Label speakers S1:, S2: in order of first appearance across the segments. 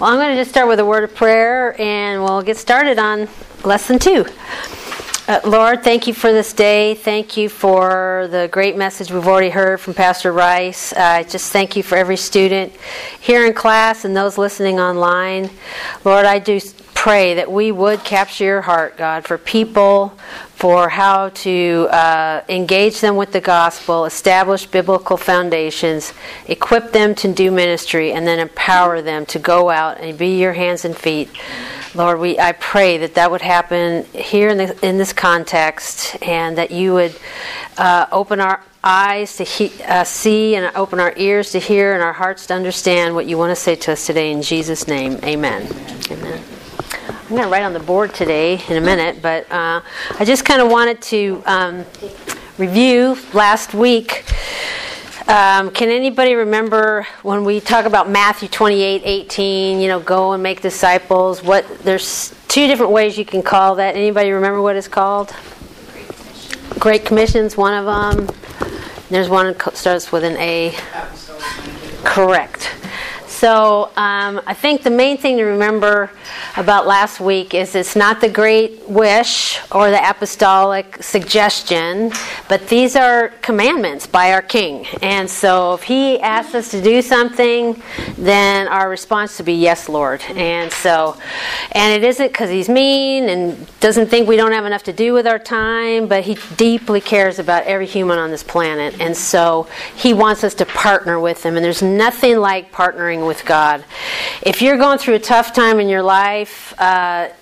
S1: Well, I'm going to just start with a word of prayer, and we'll get started on Lesson 2. Lord, thank you for this day. Thank you for the great message we've already heard from Pastor Rice. I just thank you for every student here in class and those listening online. Lord, I do pray that we would capture your heart, God, for people, for how to engage them with the gospel, establish biblical foundations, equip them to do ministry, and then empower them to go out and be your hands and feet. Lord, I pray that would happen here in this context, and that you would open our eyes to see, and open our ears to hear, and our hearts to understand what you want to say to us today. In Jesus' name, amen. Amen. I'm going to write on the board today in a minute, but I just kind of wanted to review last week. Can anybody remember when we talk about Matthew 28:18, go and make disciples? There's two different ways you can call that. Anybody remember what it's called? Great Commission's one of them. There's one that starts with an A. Correct. So I think the main thing to remember about last week is it's not the great wish or the apostolic suggestion, but these are commandments by our King. And so if he asks us to do something, then our response to be, yes, Lord. And it isn't because he's mean and doesn't think we don't have enough to do with our time, but he deeply cares about every human on this planet. And so he wants us to partner with him. And there's nothing like partnering with God. If you're going through a tough time in your life, try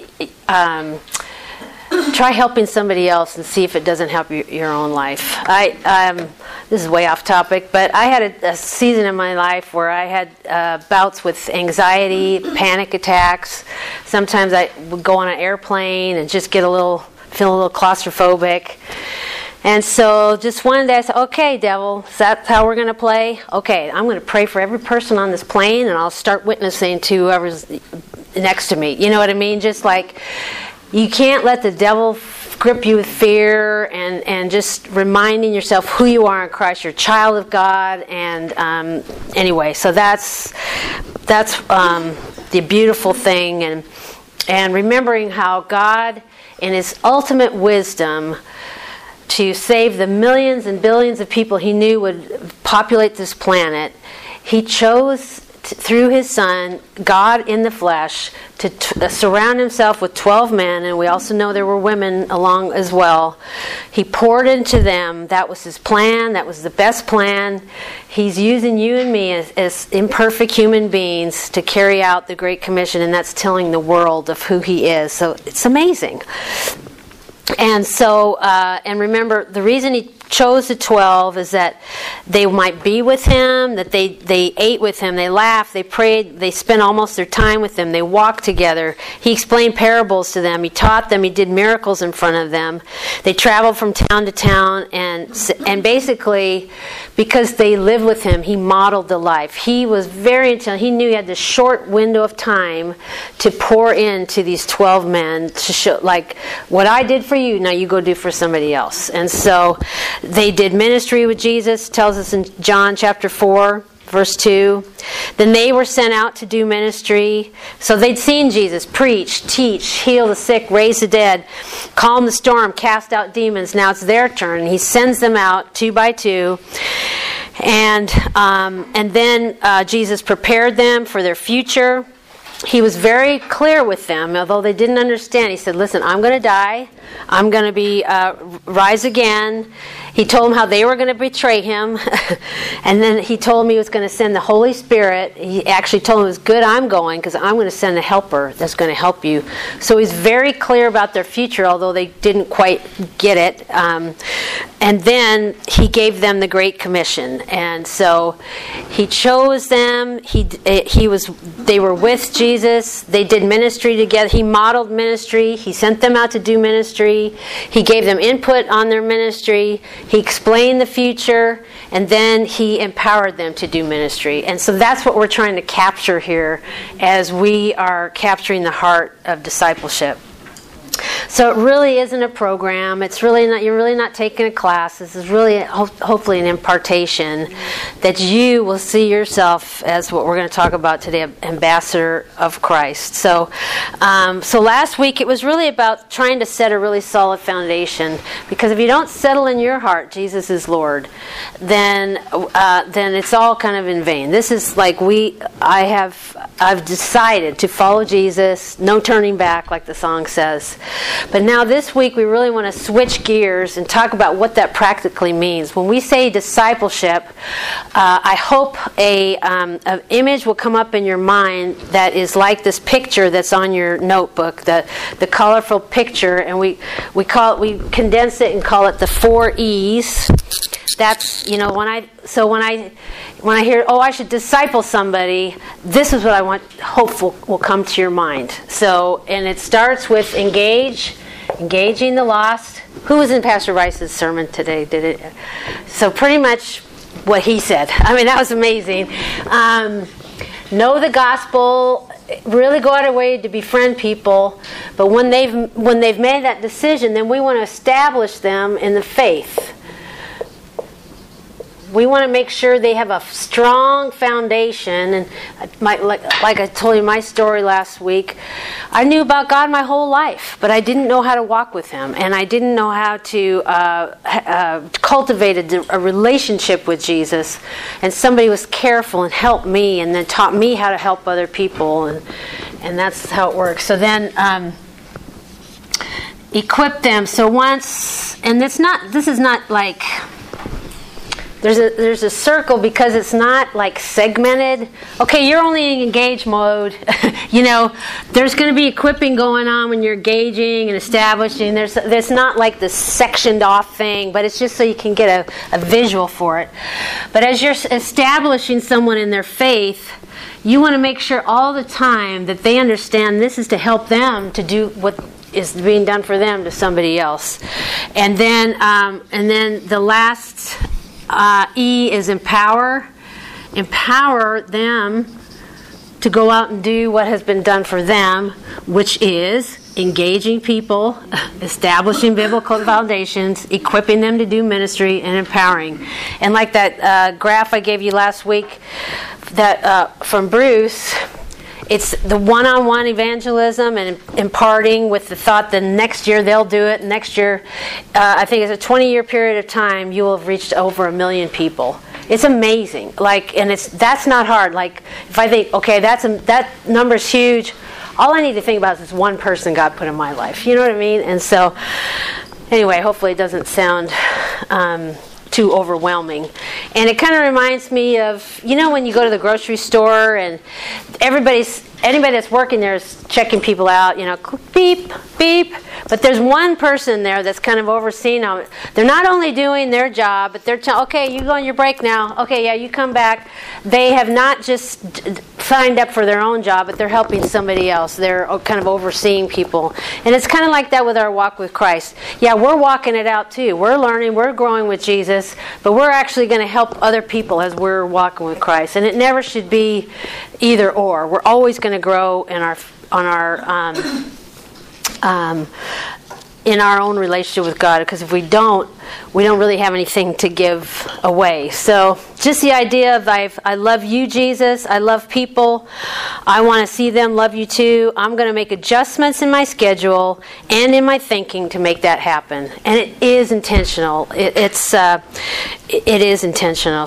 S1: helping somebody else and see if it doesn't help your own life. This is way off topic, but I had a season in my life where I had bouts with anxiety, panic attacks. Sometimes I would go on an airplane and just feel a little claustrophobic. And so just one day I said, okay, devil, is that how we're going to play? Okay, I'm going to pray for every person on this plane, and I'll start witnessing to whoever's next to me. You know what I mean? Just like, you can't let the devil grip you with fear, and just reminding yourself who you are in Christ. You're a child of God. And anyway, so that's the beautiful thing. And remembering how God, in his ultimate wisdom, to save the millions and billions of people he knew would populate this planet, he chose, through his Son, God in the flesh, to surround himself with 12 men, and we also know there were women along as well. He poured into them. That was his plan. That was the best plan. He's using you and me as imperfect human beings to carry out the Great Commission, and that's telling the world of who he is. So it's amazing. And so, and remember, the reason he chose the 12 is that they might be with him, that they ate with him, they laughed, they prayed, they spent almost their time with him, they walked together. He explained parables to them, he taught them, he did miracles in front of them. They traveled from town to town, and basically, because they lived with him, he modeled the life. He was very intelligent. He knew he had this short window of time to pour into these 12 men to show, like, what I did for you, now you go do for somebody else. And so they did ministry with Jesus, tells us in John chapter 4, verse 2. Then they were sent out to do ministry. So they'd seen Jesus preach, teach, heal the sick, raise the dead, calm the storm, cast out demons. Now it's their turn. He sends them out 2 by 2. And then Jesus prepared them for their future. He was very clear with them, although they didn't understand. He said, listen, I'm going to die. I'm going to be rise again. He told them how they were going to betray him. And then he told them he was going to send the Holy Spirit. He actually told them it was good I'm going, because I'm going to send a helper that's going to help you. So he's very clear about their future, although they didn't quite get it. And then he gave them the Great Commission. And so he chose them. They were with Jesus. They did ministry together. He modeled ministry. He sent them out to do ministry. He gave them input on their ministry. He explained the future, and then he empowered them to do ministry. And so that's what we're trying to capture here as we are capturing the heart of discipleship. So it really isn't a program. It's really not. You're really not taking a class. This is really hopefully an impartation that you will see yourself as what we're going to talk about today, ambassador of Christ. So, so last week it was really about trying to set a really solid foundation, because if you don't settle in your heart Jesus is Lord, then it's all kind of in vain. This is like I've decided to follow Jesus, no turning back, like the song says. But now this week we really want to switch gears and talk about what that practically means. When we say discipleship, I hope an image will come up in your mind that is like this picture that's on your notebook, the colorful picture, and we condense it and call it the 4 E's. That's, when I hear, I should disciple somebody, this is what I want, hopeful will come to your mind. So, and it starts with engaging the lost. Who was in Pastor Rice's sermon today? So pretty much what he said. I mean, that was amazing. Know the gospel, really go out of way to befriend people, but when they've made that decision, then we want to establish them in the faith. We want to make sure they have a strong foundation. And like I told you my story last week, I knew about God my whole life, but I didn't know how to walk with Him, and I didn't know how to cultivate a relationship with Jesus. And somebody was careful and helped me, and then taught me how to help other people, and that's how it works. So then equip them. So once, and this is not like. There's a circle, because it's not like segmented. Okay, you're only in engage mode. There's going to be equipping going on when you're engaging and establishing. There's not like this sectioned off thing, but it's just so you can get a visual for it. But as you're establishing someone in their faith, you want to make sure all the time that they understand this is to help them to do what is being done for them to somebody else. And then the last E is empower. Empower them to go out and do what has been done for them, which is engaging people, establishing biblical foundations, equipping them to do ministry, and empowering. And like that graph I gave you last week that from Bruce, it's the one-on-one evangelism and imparting with the thought that next year they'll do it. Next year, I think it's a 20-year period of time, you will have reached over 1 million people. It's amazing. And that's not hard. Like, if I think, okay, that number's huge, all I need to think about is this one person God put in my life. You know what I mean? And so, anyway, hopefully it doesn't sound too overwhelming. And it kind of reminds me of, when you go to the grocery store and anybody that's working there is checking people out, beep, beep. But there's one person there that's kind of overseeing them. They're not only doing their job, but they're telling, okay, you go on your break now. Okay, yeah, you come back. They have not just signed up for their own job, but they're helping somebody else. They're kind of overseeing people. And it's kind of like that with our walk with Christ. Yeah, we're walking it out too. We're learning, we're growing with Jesus, but we're actually going to help other people as we're walking with Christ. And it never should be either or. We're always going to grow in our own relationship with God, because if we don't really have anything to give away. So just the idea of I love you, Jesus. I love people. I want to see them love you too. I'm going to make adjustments in my schedule and in my thinking to make that happen. And it is intentional. It is intentional.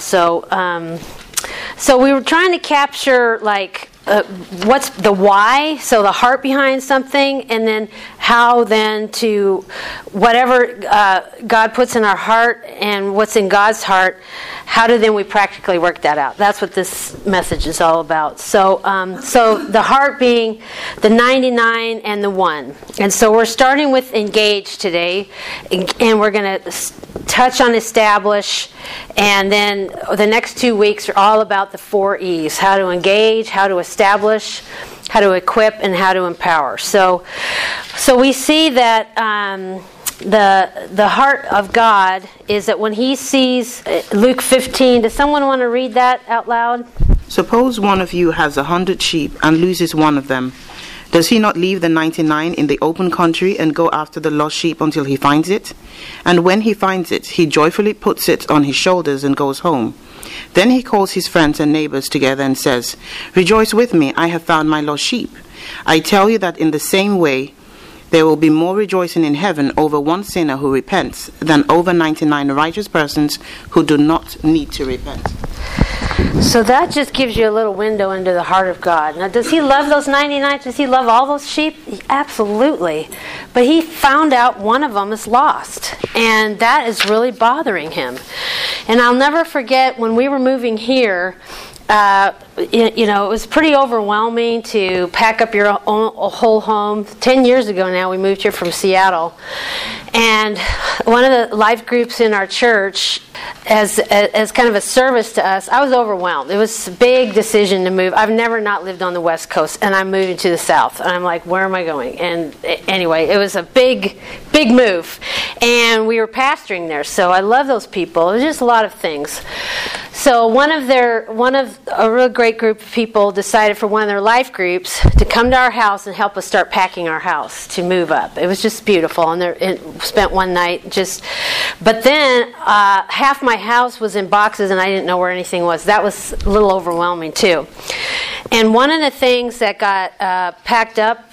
S1: So we were trying to capture what's the why, so the heart behind something, and then how then to whatever God puts in our heart and what's in God's heart, how do then we practically work that out? That's what this message is all about. So the heart being the 99 and the 1. And so we're starting with engage today, and we're going to touch on establish, and then the next 2 weeks are all about the 4 E's: how to engage, how to establish, how to equip, and how to empower. So we see that the heart of God is that when He sees Luke 15. Does someone want to read that out loud?
S2: Suppose one of you has 100 sheep and loses one of them. Does he not leave the 99 in the open country and go after the lost sheep until he finds it? And when he finds it, he joyfully puts it on his shoulders and goes home. Then he calls his friends and neighbors together and says, 'Rejoice with me, I have found my lost sheep.' I tell you that in the same way, there will be more rejoicing in heaven over one sinner who repents than over 99 righteous persons who do not need to repent."
S1: So that just gives you a little window into the heart of God. Now, does he love those 99? Does he love all those sheep? Absolutely. But he found out one of them is lost. And that is really bothering him. And I'll never forget when we were moving here, it was pretty overwhelming to pack up your whole home. 10 years ago now, we moved here from Seattle. And one of the life groups in our church, as kind of a service to us, I was overwhelmed. It was a big decision to move. I've never not lived on the West Coast, and I'm moving to the South. And I'm like, where am I going? And anyway, it was a big move. And we were pastoring there, so I love those people. It was just a lot of things. So one of a real great group of people decided for one of their life groups to come to our house and help us start packing our house to move up. It was just beautiful, and spent one night but then half my house was in boxes and I didn't know where anything was. That was a little overwhelming too. And one of the things that got packed up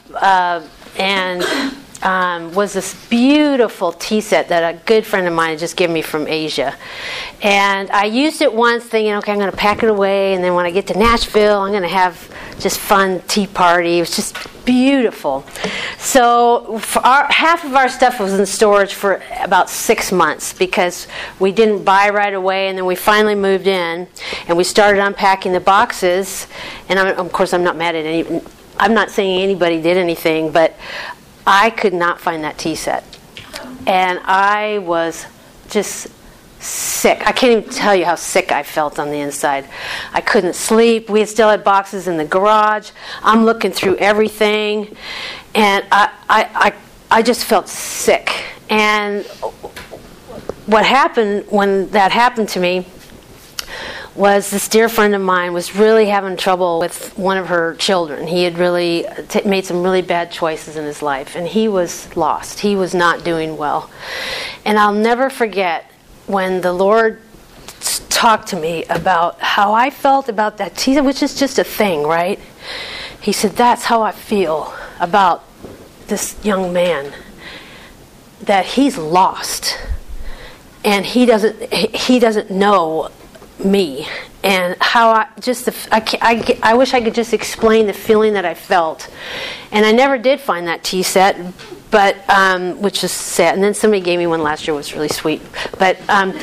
S1: was this beautiful tea set that a good friend of mine had just given me from Asia. And I used it once thinking, okay, I'm going to pack it away, and then when I get to Nashville, I'm going to have just fun tea party. It was just beautiful. So half of our stuff was in storage for about 6 months because we didn't buy right away, and then we finally moved in, and we started unpacking the boxes. And of course, I'm not mad at any. I'm not saying anybody did anything, but I could not find that tea set. And I was just sick. I can't even tell you how sick I felt on the inside. I couldn't sleep. We still had boxes in the garage. I'm looking through everything. And I just felt sick. And what happened when that happened to me was this dear friend of mine was really having trouble with one of her children. He had really made some really bad choices in his life, and he was lost. He was not doing well. And I'll never forget when the Lord talked to me about how I felt about that tea, which is just a thing, right? He said, that's how I feel about this young man, that he's lost, and he doesn't know me, and how I wish I could just explain the feeling that I felt. And I never did find that tea set, but which is sad. And then somebody gave me one last year, was really sweet. But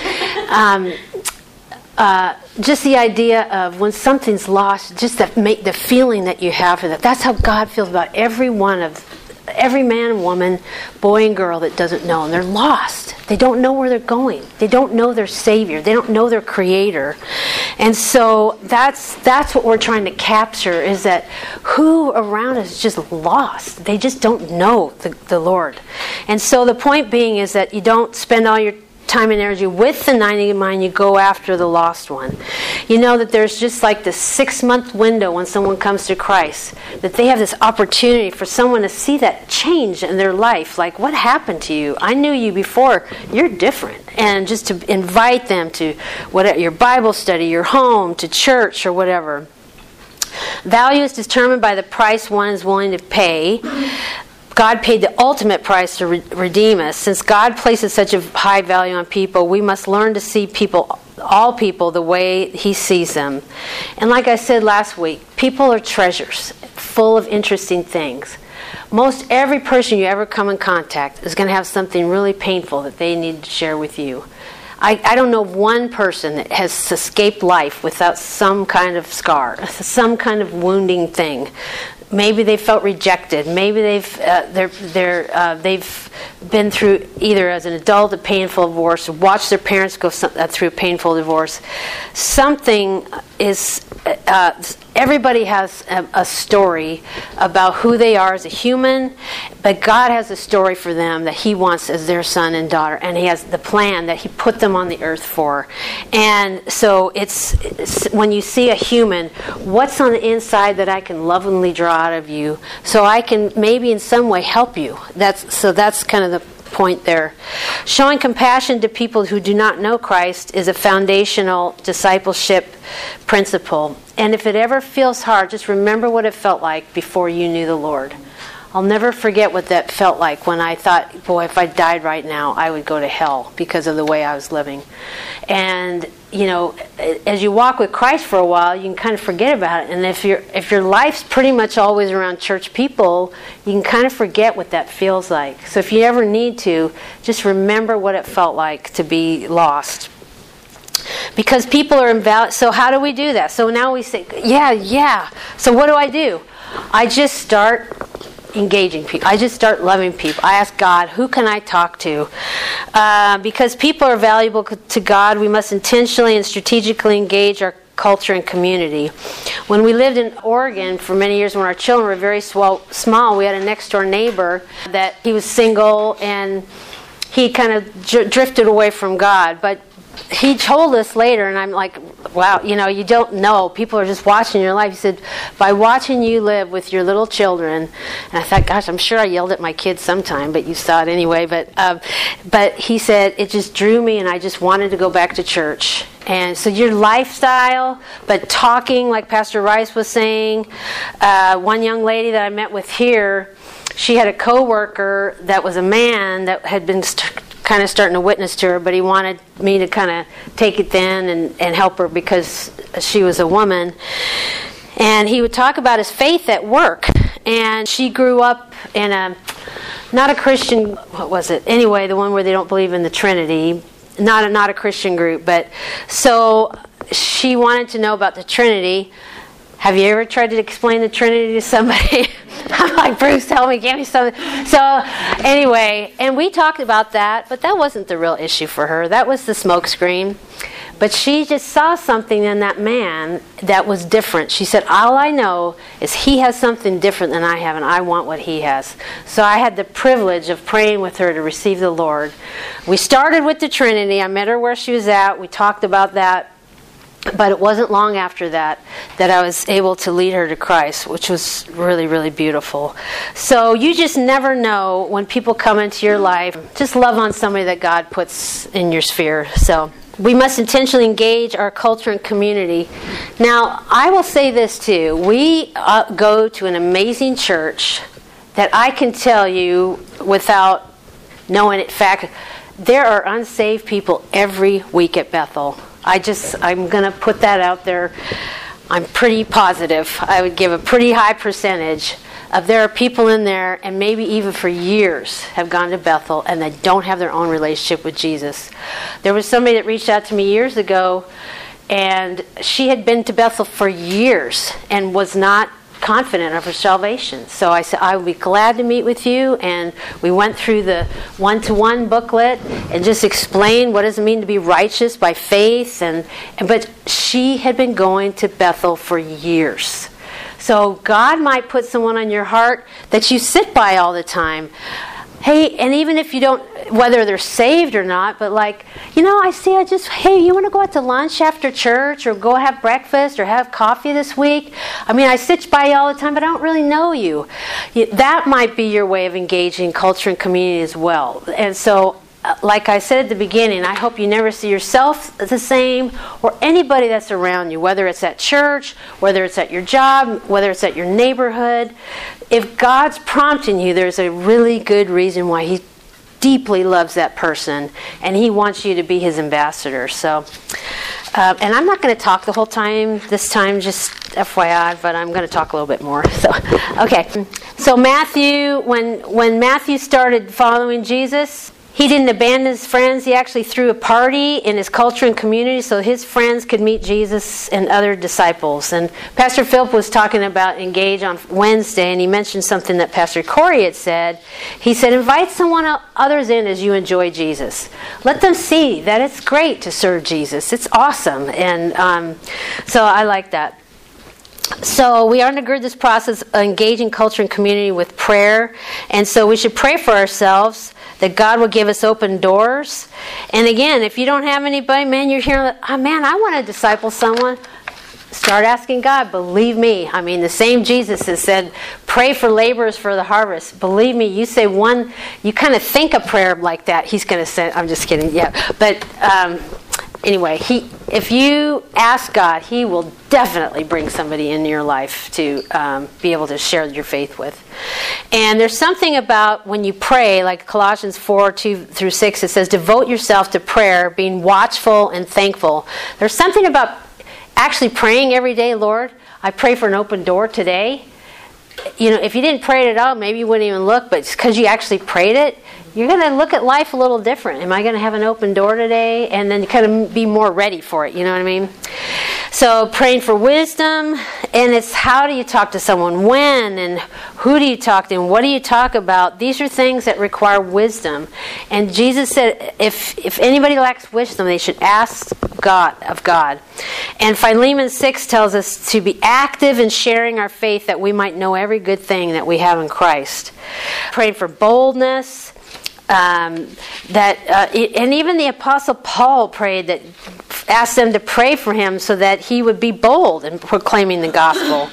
S1: just the idea of when something's lost, just the feeling that you have for that. That's how God feels about every man, woman, boy, and girl that doesn't know. And they're lost. They don't know where they're going. They don't know their Savior. They don't know their Creator. And so that's what we're trying to capture, is that who around us is just lost. They just don't know the Lord. And so the point being is that you don't spend all your time and energy with the 90 in mind, you go after the lost one. You know that there's just like this 6-month window when someone comes to Christ, that they have this opportunity for someone to see that change in their life. Like, what happened to you? I knew you before. You're different. And just to invite them to whatever, your Bible study, your home, to church, or whatever. Value is determined by the price one is willing to pay. God paid the ultimate price to redeem us. Since God places such a high value on people, we must learn to see all people, the way He sees them. And like I said last week, people are treasures, full of interesting things. Most every person you ever come in contact is going to have something really painful that they need to share with you. I don't know of one person that has escaped life without some kind of scar, some kind of wounding thing. Maybe they felt rejected. Maybe they've been through, either as an adult, a painful divorce, or watched their parents go through a painful divorce. Something is, everybody has a story about who they are as a human, but God has a story for them that He wants as their son and daughter, and He has the plan that He put them on the earth for. And so it's when you see a human, what's on the inside that I can lovingly draw out of you, so I can maybe in some way help you. That's kind of the point there. Showing compassion to people who do not know Christ is a foundational discipleship principle. And if it ever feels hard, just remember what it felt like before you knew the Lord. I'll never forget what that felt like when I thought, boy, if I died right now, I would go to hell because of the way I was living. And, as you walk with Christ for a while, you can kind of forget about it. And if your life's pretty much always around church people, you can kind of forget what that feels like. So if you ever need to, just remember what it felt like to be lost. Because people are invalid. So how do we do that? So now we say, yeah. So what do? I just start engaging people. I just start loving people. I ask God, who can I talk to? Because people are valuable to God, we must intentionally and strategically engage our culture and community. When we lived in Oregon for many years, when our children were very small, we had a next door neighbor that he was single and he kind of drifted away from God. But he told us later, and I'm like, wow, you don't know. People are just watching your life. He said, by watching you live with your little children, and I thought, gosh, I'm sure I yelled at my kids sometime, but you saw it anyway. But he said, it just drew me, and I just wanted to go back to church. And so your lifestyle, but talking, like Pastor Rice was saying, one young lady that I met with here, she had a coworker that was a man that had been kind of starting to witness to her, but he wanted me to kind of take it then and help her because she was a woman. And he would talk about his faith at work. And she grew up in not a Christian, what was it? Anyway, the one where they don't believe in the Trinity. Not a Christian group. But so she wanted to know about the Trinity. Have you ever tried to explain the Trinity to somebody? I'm like, Bruce, tell me, give me something. So anyway, and we talked about that, but that wasn't the real issue for her. That was the smokescreen. But she just saw something in that man that was different. She said, all I know is he has something different than I have, and I want what he has. So I had the privilege of praying with her to receive the Lord. We started with the Trinity. I met her where she was at. We talked about that. But it wasn't long after that I was able to lead her to Christ, which was really, really beautiful. So you just never know when people come into your life. Just love on somebody that God puts in your sphere. So we must intentionally engage our culture and community. Now, I will say this too. We go to an amazing church that I can tell you without knowing it. In fact, there are unsaved people every week at Bethel. I'm going to put that out there. I'm pretty positive. I would give a pretty high percentage of there are people in there, and maybe even for years have gone to Bethel, and they don't have their own relationship with Jesus. There was somebody that reached out to me years ago, and she had been to Bethel for years and was not confident of her salvation. So I said, I would be glad to meet with you. And we went through the one-to-one booklet and just explained what does it mean to be righteous by faith. But she had been going to Bethel for years. So God might put someone on your heart that you sit by all the time. Hey, and even if you don't, whether they're saved or not, but hey, you want to go out to lunch after church or go have breakfast or have coffee this week? I mean, I sit by you all the time, but I don't really know you. That might be your way of engaging culture and community as well. And so, like I said at the beginning, I hope you never see yourself the same or anybody that's around you, whether it's at church, whether it's at your job, whether it's at your neighborhood. If God's prompting you, there's a really good reason why He deeply loves that person, and He wants you to be His ambassador. So, and I'm not going to talk the whole time this time, just FYI, but I'm going to talk a little bit more. So, okay. So Matthew, when Matthew started following Jesus, he didn't abandon his friends. He actually threw a party in his culture and community so his friends could meet Jesus and other disciples. And Pastor Philip was talking about Engage on Wednesday, and he mentioned something that Pastor Corey had said. He said, invite others in as you enjoy Jesus. Let them see that it's great to serve Jesus. It's awesome. And so I like that. So we undergird this process of engaging culture and community with prayer. And so we should pray for ourselves that God will give us open doors. And again, if you don't have anybody, man, you're hearing, oh, man, I want to disciple someone. Start asking God. Believe me. I mean, the same Jesus has said, pray for laborers for the harvest. Believe me, you say one, you kind of think a prayer like that, He's going to send, I'm just kidding, yeah. But anyway, if you ask God, He will definitely bring somebody in your life to be able to share your faith with. And there's something about when you pray, like Colossians 4:2-6, it says, devote yourself to prayer, being watchful and thankful. There's something about actually praying every day. Lord, I pray for an open door today. You know, if you didn't pray it out, maybe you wouldn't even look, but it's because you actually prayed it, you're going to look at life a little different. Am I going to have an open door today? And then you kind of be more ready for it, you know what I mean? So praying for wisdom, and it's how do you talk to someone, when, and who do you talk to, and what do you talk about? These are things that require wisdom. And Jesus said, if anybody lacks wisdom, they should ask God of God. And Philemon 6 tells us to be active in sharing our faith that we might know every good thing that we have in Christ. Praying for boldness. And even the Apostle Paul prayed that, asked them to pray for him so that he would be bold in proclaiming the gospel.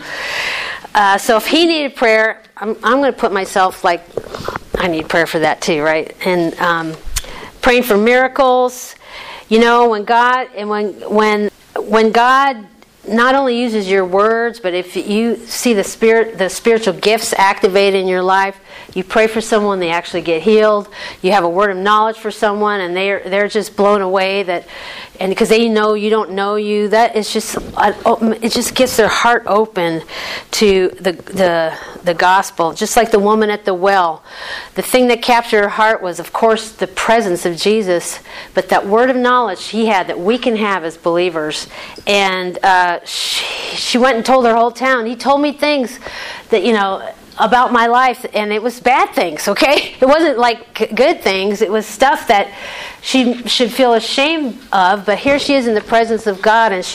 S1: So if he needed prayer, I'm going to put myself like I need prayer for that too, right? And praying for miracles. You know, when God when God not only uses your words, but if you see the spiritual gifts activated in your life, you pray for someone, they actually get healed. You have a word of knowledge for someone, and they're just blown away that, and because they know you don't know you, that is just it just gets their heart open to the gospel. Just like the woman at the well, the thing that captured her heart was, of course, the presence of Jesus, but that word of knowledge she had that we can have as believers. And she went and told her whole town. He told me things that, you know, about my life, and it was bad things, okay? It wasn't like good things. It was stuff that she should feel ashamed of, but here she is in the presence of God, and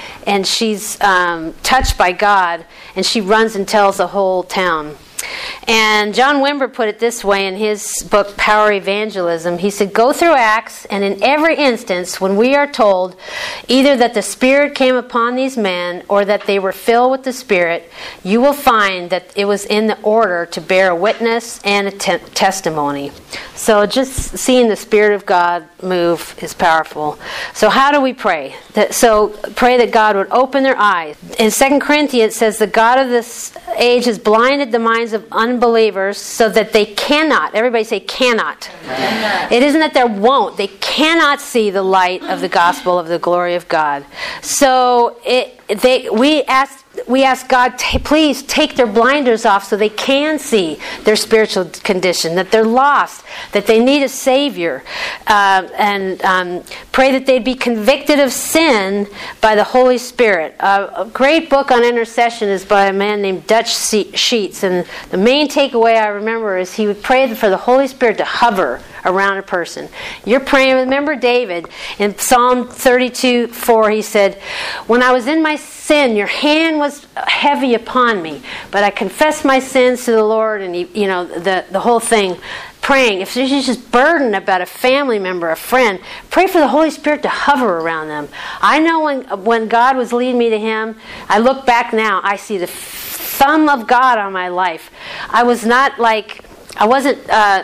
S1: she's touched by God, and she runs and tells the whole town. And John Wimber put it this way in his book, Power Evangelism. He said, go through Acts, and in every instance, when we are told either that the Spirit came upon these men or that they were filled with the Spirit, you will find that it was in the order to bear a witness and a testimony. So just seeing the Spirit of God move is powerful. So how do we pray? So pray that God would open their eyes. In 2 Corinthians it says, the God of this age has blinded the minds of unbelievers so that they cannot, everybody say cannot. It isn't that they won't, they cannot see the light of the gospel of the glory of God. So we ask God, please take their blinders off so they can see their spiritual condition, that they're lost, that they need a Savior, and pray that they'd be convicted of sin by the Holy Spirit. A great book on intercession is by a man named Dutch Sheets, and the main takeaway I remember is he would pray for the Holy Spirit to hover around a person. You're praying, remember David, in Psalm 32:4, he said, when I was in my sin, your hand was heavy upon me, but I confessed my sins to the Lord, and the whole thing. Praying, if there's just burden about a family member, a friend, pray for the Holy Spirit to hover around them. I know when God was leading me to Him, I look back now, I see the thumb of God on my life. I was not like, I wasn't,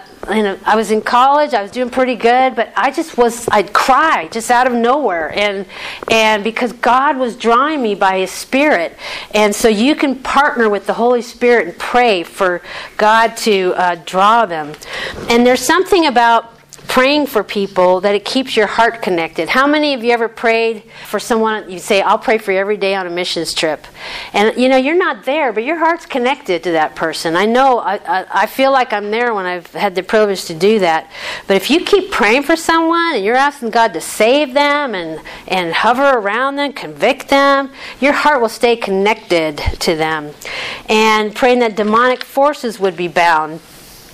S1: I was in college, I was doing pretty good, but I'd cry just out of nowhere, and because God was drawing me by His Spirit. And so you can partner with the Holy Spirit and pray for God to draw them. And there's something about praying for people that it keeps your heart connected. How many of you ever prayed for someone, you say, I'll pray for you every day on a missions trip, and you're not there, but your heart's connected to that person. I know, I feel like I'm there when I've had the privilege to do that. But if you keep praying for someone and you're asking God to save them and hover around them, convict them, your heart will stay connected to them. And praying that demonic forces would be bound.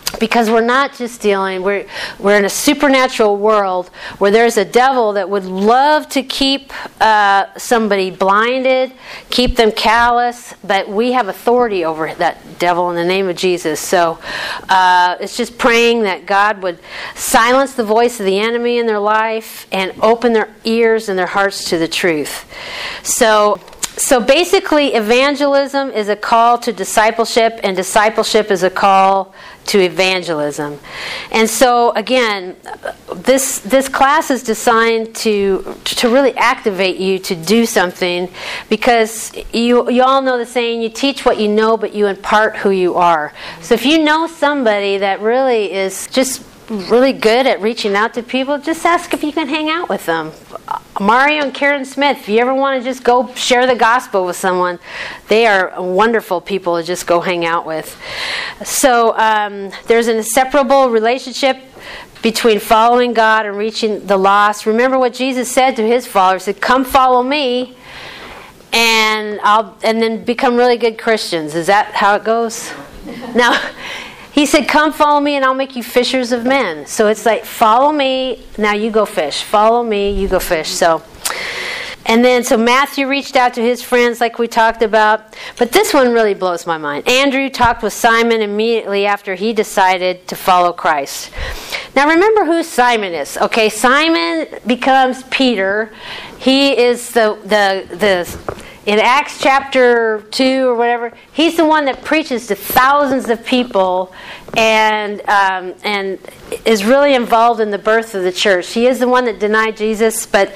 S1: Because we're not just dealing, we're in a supernatural world where there's a devil that would love to keep somebody blinded, keep them callous, but we have authority over that devil in the name of Jesus. So it's just praying that God would silence the voice of the enemy in their life and open their ears and their hearts to the truth. So basically, evangelism is a call to discipleship, and discipleship is a call to evangelism. And so, again, this class is designed to really activate you to do something, because you all know the saying, you teach what you know, but you impart who you are. So if you know somebody that really is just really good at reaching out to people, just ask if you can hang out with them. Mario and Karen Smith, if you ever want to just go share the gospel with someone, they are wonderful people to just go hang out with. So there's an inseparable relationship between following God and reaching the lost. Remember what Jesus said to his followers. He said, come follow me, and then become really good Christians. Is that how it goes? Now, he said, come follow me and I'll make you fishers of men. So it's like, follow me, now you go fish. Follow me, you go fish. So Matthew reached out to his friends like we talked about. But this one really blows my mind. Andrew talked with Simon immediately after he decided to follow Christ. Now remember who Simon is. Okay, Simon becomes Peter. He is in Acts chapter 2 or whatever, he's the one that preaches to thousands of people and is really involved in the birth of the church. He is the one that denied Jesus, but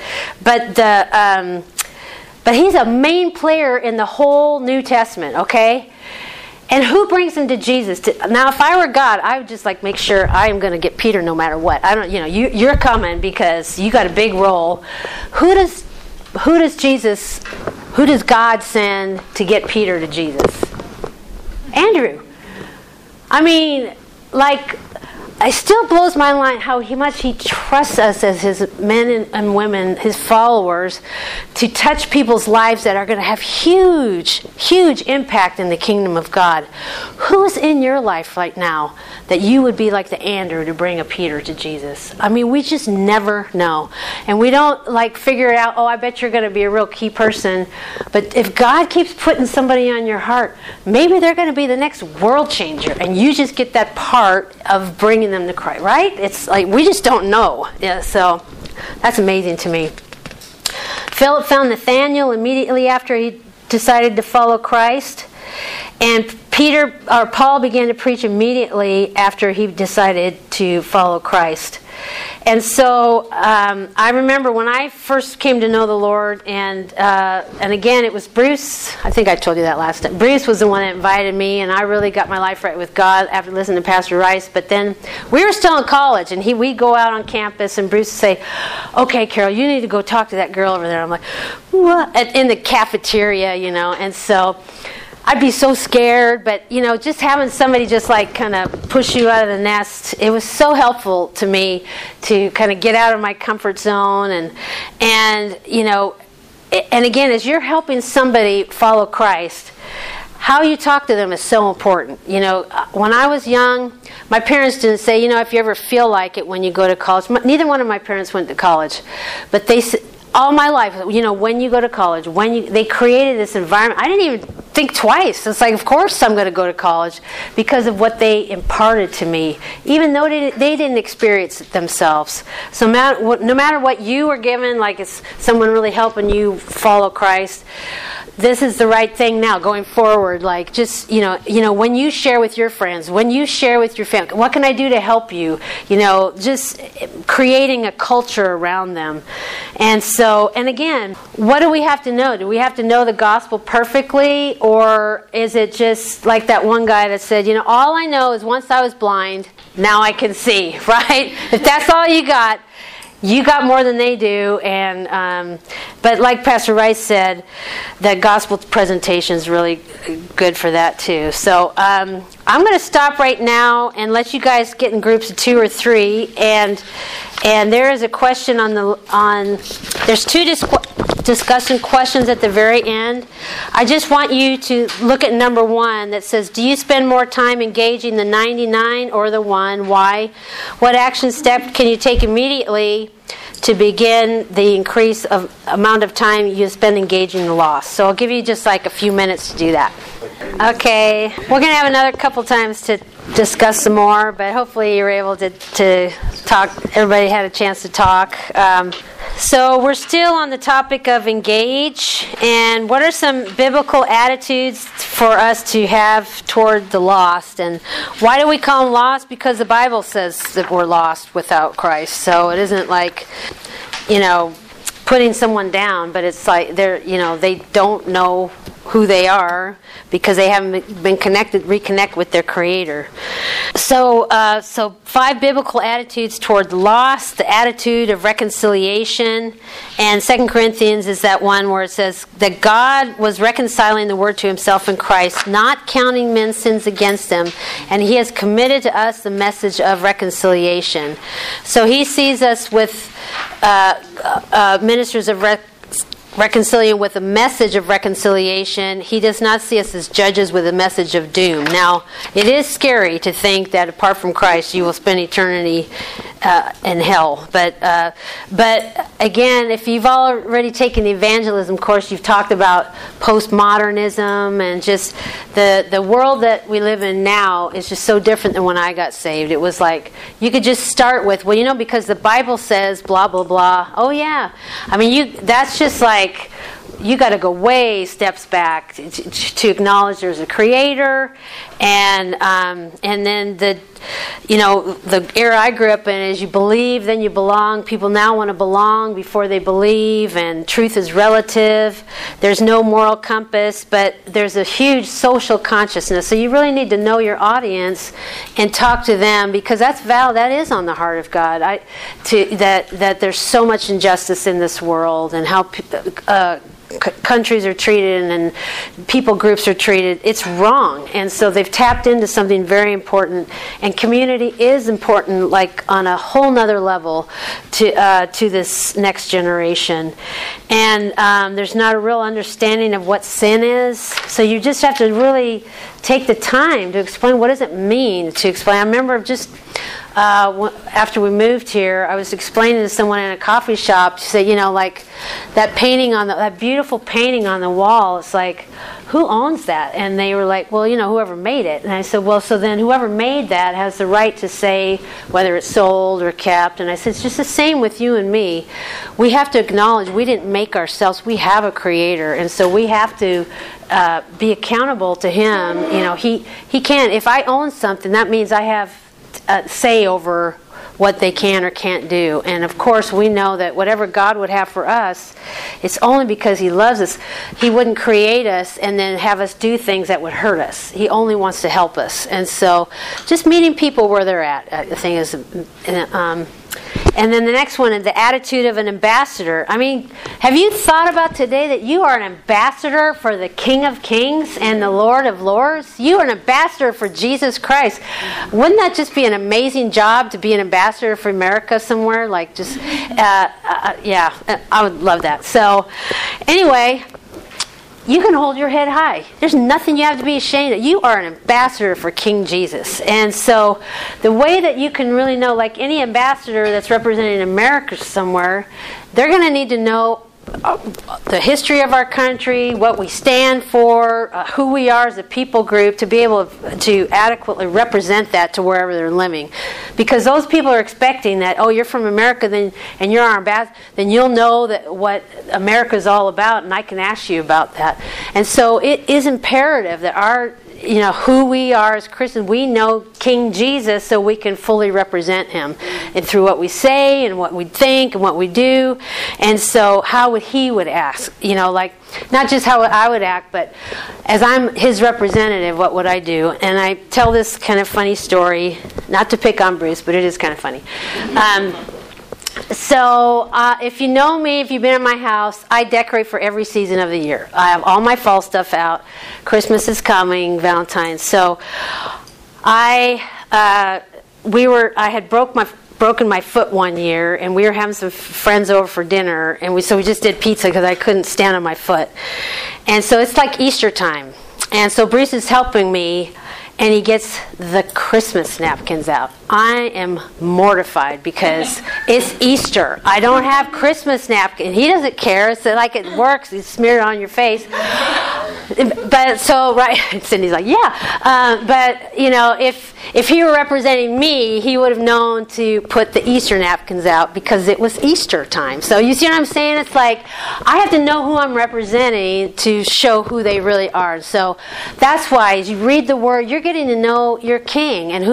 S1: he's a main player in the whole New Testament, okay? And who brings him to Jesus? Now, if I were God, I would just make sure I am going to get Peter no matter what. You're coming because you got a big role. Who does God send to get Peter to Jesus? Andrew. I mean, it still blows my mind how much he trusts us as his men and women, his followers, to touch people's lives that are going to have huge, huge impact in the kingdom of God. Who's in your life right now that you would be like the Andrew to bring a Peter to Jesus? I mean, we just never know. And we don't figure it out, I bet you're going to be a real key person. But if God keeps putting somebody on your heart, maybe they're going to be the next world changer. And you just get that part of bringing them to Christ, right? It's we just don't know. Yeah, so that's amazing to me. Philip found Nathanael immediately after he decided to follow Christ, and Paul began to preach immediately after he decided to follow Christ. And so I remember when I first came to know the Lord, and again, it was Bruce. I think I told you that last time. Bruce was the one that invited me, and I really got my life right with God after listening to Pastor Rice. But then we were still in college, and we'd go out on campus, and Bruce would say, okay, Carol, you need to go talk to that girl over there. I'm like, what? In the cafeteria, and so I'd be so scared, but just having somebody just kind of push you out of the nest, it was so helpful to me to kind of get out of my comfort zone, and again, as you're helping somebody follow Christ, how you talk to them is so important. When I was young, my parents didn't say, if you ever feel like it when you go to college. Neither one of my parents went to college, but they said, all my life, when you go to college, they created this environment. I didn't even think twice. It's of course I'm going to go to college because of what they imparted to me, even though they didn't experience it themselves. So no matter what you were given, it's someone really helping you follow Christ, this is the right thing now going forward. When you share with your friends, when you share with your family, what can I do to help you? Just creating a culture around them. And again, what do we have to know? Do we have to know the gospel perfectly? Or is it just like that one guy that said, all I know is once I was blind, now I can see, right? If that's all you got more than they do. But like Pastor Rice said, the gospel presentation is really good for that too. So I'm going to stop right now and let you guys get in groups of 2 or 3. And there is a question there's two discuss some questions at the very end. I just want you to look at number 1 that says, do you spend more time engaging the 99 or the 1? Why? What action step can you take immediately to begin the increase of amount of time you spend engaging the lost? So I'll give you just like a few minutes to do that. Okay, we're going to have another couple times to discuss some more, but hopefully you're able to talk. Everybody had a chance to talk. So we're still on the topic of engage, and what are some biblical attitudes for us to have toward the lost? And why do we call them lost? Because the Bible says that we're lost without Christ. So it isn't like, putting someone down, but it's like they don't know who they are because they haven't been reconnect with their Creator. So 5 biblical attitudes toward the lost, the attitude of reconciliation, and 2 Corinthians is that one where it says that God was reconciling the world to Himself in Christ, not counting men's sins against them, and He has committed to us the message of reconciliation. So He sees us with ministers of reconciliation with a message of reconciliation. He does not see us as judges with a message of doom. Now, it is scary to think that apart from Christ, you will spend eternity in hell. But again, if you've already taken the evangelism course, you've talked about postmodernism and just the world that we live in now is just so different than when I got saved. It was like you could just start with, because the Bible says blah blah blah. Oh yeah, that's just like you got to go way steps back to acknowledge there's a Creator, and then the era I grew up in is you believe, then you belong. People now want to belong before they believe, and truth is relative. There's no moral compass, but there's a huge social consciousness. So you really need to know your audience and talk to them, because that is on the heart of God. That there's so much injustice in this world, and how countries are treated and people groups are treated. It's wrong, and so they've tapped into something very important. And community is important, like on a whole nother level to this next generation. And there's not a real understanding of what sin is. So you just have to really take the time to explain what does it mean to explain. I remember just after we moved here, I was explaining to someone in a coffee shop. She said, like that painting that beautiful painting on the wall. It's like, who owns that? And they were like, well, whoever made it. And I said, well, so then whoever made that has the right to say whether it's sold or kept. And I said, it's just the same with you and me. We have to acknowledge we didn't make ourselves. We have a Creator, and so we have to be accountable to Him. He can't. If I own something, that means I have say over what they can or can't do. And of course we know that whatever God would have for us, it's only because He loves us. He wouldn't create us and then have us do things that would hurt us. He only wants to help us. And so just meeting people where they're at, I think is and then the next one is the attitude of an ambassador. Have you thought about today that you are an ambassador for the King of Kings and the Lord of Lords? You are an ambassador for Jesus Christ. Wouldn't that just be an amazing job to be an ambassador for America somewhere? Yeah, I would love that. So, anyway, you can hold your head high. There's nothing you have to be ashamed of. You are an ambassador for King Jesus. And so the way that you can really know, like any ambassador that's representing America somewhere, they're going to need to know the history of our country, what we stand for, who we are as a people group, to be able to adequately represent that to wherever they're living. Because those people are expecting that, you're from America, then and you're our ambassador, then you'll know that what America is all about, and I can ask you about that. And so it is imperative that our who we are as Christians, we know King Jesus so we can fully represent Him, and through what we say and what we think and what we do. And so how He would ask, not just how I would act, but as I'm His representative, what would I do? And I tell this kind of funny story, not to pick on Bruce, but it is kind of funny. So if you know me, if you've been in my house, I decorate for every season of the year. I have all my fall stuff out. Christmas is coming, Valentine's. So I had broke my broken my foot one year, and we were having some friends over for dinner, and so we just did pizza because I couldn't stand on my foot. And so it's like Easter time. And so Bruce is helping me, and he gets the Christmas napkins out. I am mortified because it's Easter. I don't have Christmas napkins. He doesn't care. It's like it works. You smear it on your face. But so, right, Cindy's like, yeah. But, if he were representing me, he would have known to put the Easter napkins out because it was Easter time. So you see what I'm saying? It's like I have to know who I'm representing to show who they really are. So that's why as you read the Word, you're getting to know your King and who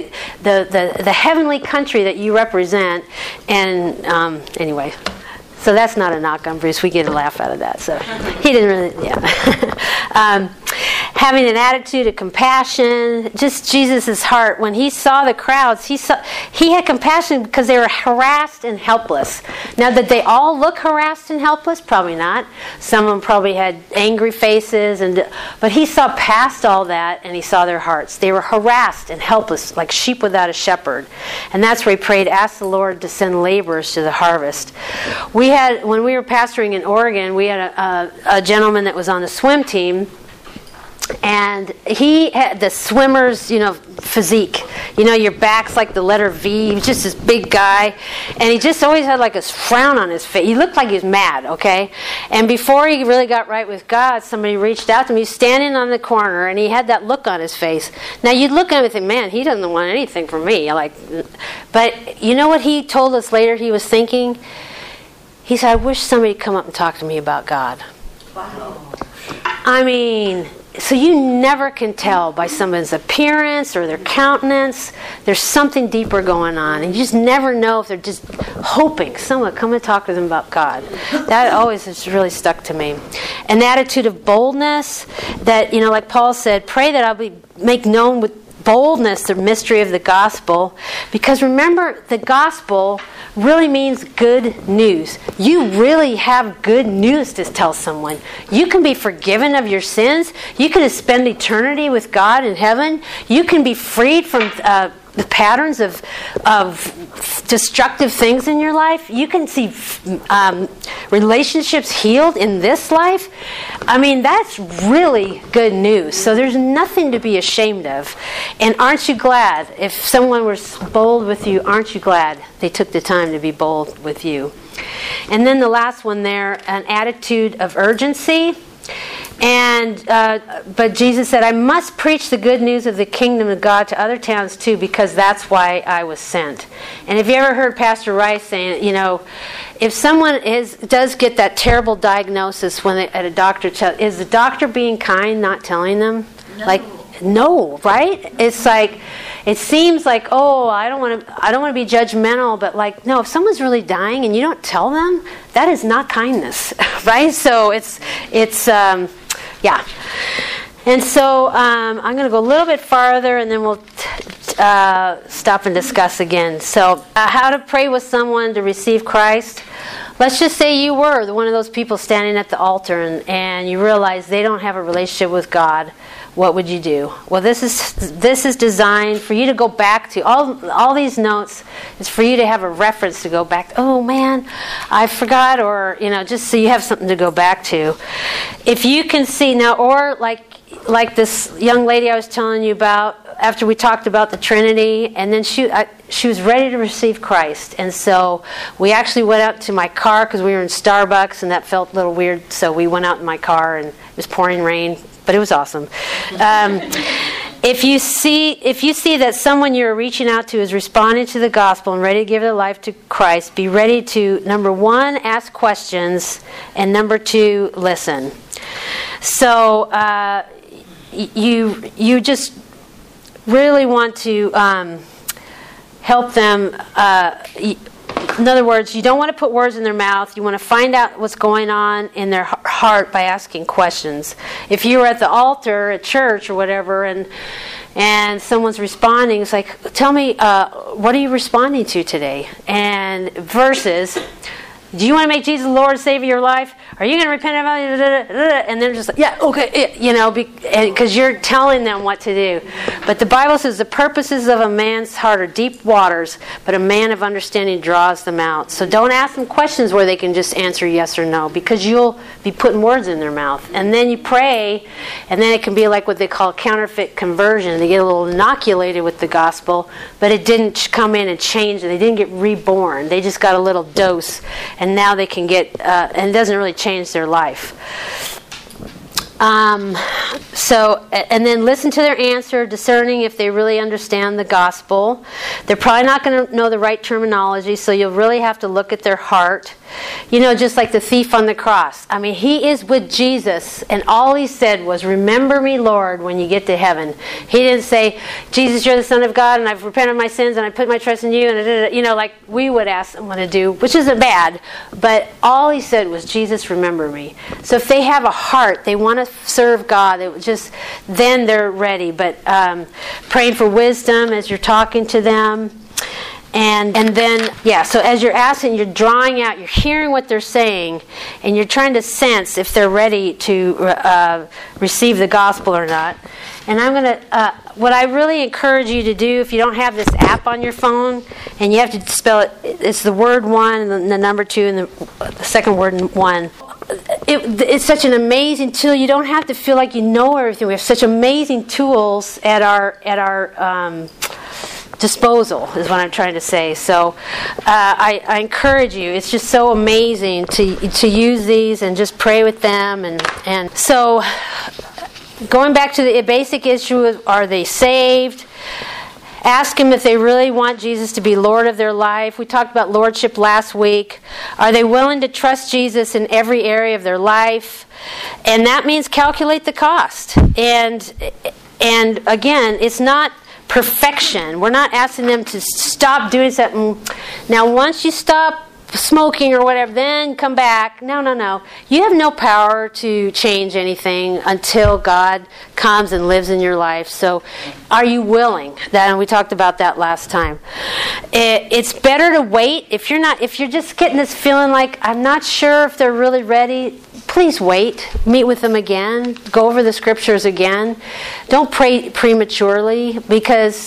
S1: the heavenly country that you represent. And anyway, so that's not a knock on Bruce. We get a laugh out of that. So he didn't really, yeah. Having an attitude of compassion, just Jesus' heart. When he saw the crowds, he had compassion because they were harassed and helpless. Now, did they all look harassed and helpless? Probably not. Some of them probably had angry faces, but he saw past all that and he saw their hearts. They were harassed and helpless, like sheep without a shepherd. And that's where he prayed, ask the Lord to send laborers to the harvest. When we were pastoring in Oregon, we had a gentleman that was on the swim team. And he had the swimmer's, physique. Your back's like the letter V. He was just this big guy. And he just always had like a frown on his face. He looked like he was mad, okay? And before he really got right with God, somebody reached out to him. He was standing on the corner, and he had that look on his face. Now, you'd look at him and think, man, he doesn't want anything from me. But you know what he told us later he was thinking? He said, I wish somebody would come up and talk to me about God. Wow. I mean, so you never can tell by someone's appearance or their countenance. There's something deeper going on. And you just never know if they're just hoping someone will come and talk to them about God. That always has really stuck to me. An attitude of boldness that, like Paul said, pray that I'll make known with boldness the mystery of the gospel. Because remember, the gospel really means good news. You really have good news to tell someone. You can be forgiven of your sins. You can spend eternity with God in heaven. You can be freed from the patterns of destructive things in your life. You can see relationships healed in this life. I mean, that's really good news. So there's nothing to be ashamed of. And aren't you glad? If someone was bold with you, aren't you glad they took the time to be bold with you? And then the last one there, an attitude of urgency. And but Jesus said, I must preach the good news of the kingdom of God to other towns too, because that's why I was sent. And have you ever heard Pastor Rice saying, if someone does get that terrible diagnosis at a doctor, is the doctor being kind, not telling them? No. No, right? It's like, it seems like, I don't want to be judgmental, but no, if someone's really dying and you don't tell them, that is not kindness, right? So it's yeah. And so I'm going to go a little bit farther, and then we'll stop and discuss again. So how to pray with someone to receive Christ. Let's just say you were one of those people standing at the altar, and you realize they don't have a relationship with God. What would you do? Well, this is designed for you to go back to. All these notes is for you to have a reference to go back to. Oh man, I forgot, or just so you have something to go back to. If you can see now, or like this young lady I was telling you about, after we talked about the Trinity, and then she was ready to receive Christ, and so we actually went out to my car because we were in Starbucks, and that felt a little weird. So we went out in my car, and it was pouring rain. But it was awesome. If you see that someone you're reaching out to is responding to the gospel and ready to give their life to Christ, be ready to, number one, ask questions, and number two, listen. So you just really want to help them. In other words, you don't want to put words in their mouth. You want to find out what's going on in their heart by asking questions. If you were at the altar at church or whatever, and someone's responding, it's like, tell me, what are you responding to today? And versus, do you want to make Jesus the Lord and Savior of your life? are you going to repent about it? And they're just like, yeah, okay, because you're telling them what to do. But the Bible says the purposes of a man's heart are deep waters, but a man of understanding draws them out. So don't ask them questions where they can just answer yes or no, because you'll be putting words in their mouth. And then you pray, and then it can be like what they call counterfeit conversion. They get a little inoculated with the gospel, but it didn't come in and change. They didn't get reborn. They just got a little dose, and now they can get, and it doesn't really change their life. And then listen to their answer, discerning if they really understand the gospel. They're probably not going to know the right terminology, so you'll really have to look at their heart. Just like the thief on the cross. I mean, he is with Jesus, and all he said was, remember me, Lord, when you get to heaven. He didn't say, Jesus, you're the Son of God, and I've repented of my sins, and I put my trust in you, and like we would ask someone to do, which isn't bad, but all he said was, Jesus, remember me. So if they have a heart, they want to serve God, then they're ready. But praying for wisdom as you're talking to them. And then, so as you're asking, you're drawing out, you're hearing what they're saying, and you're trying to sense if they're ready to receive the gospel or not. And I'm going to, what I really encourage you to do, if you don't have this app on your phone, and you have to spell it, it's the word 1, and the number 2, and the second word 1. It's such an amazing tool. You don't have to feel like you know everything. We have such amazing tools at our disposal, is what I'm trying to say. So I encourage you. It's just so amazing to use these and just pray with them. And so going back to the basic issue of, are they saved? Ask them if they really want Jesus to be Lord of their life. We talked about lordship last week. Are they willing to trust Jesus in every area of their life? And that means calculate the cost. And again, it's not perfection. We're not asking them to stop doing something. Now, once you stop smoking or whatever, then come back. No. You have no power to change anything until God comes and lives in your life. So, are you willing? And we talked about that last time. It's better to wait. If you're just getting this feeling like, I'm not sure if they're really ready, please wait. Meet with them again. Go over the scriptures again. Don't pray prematurely, because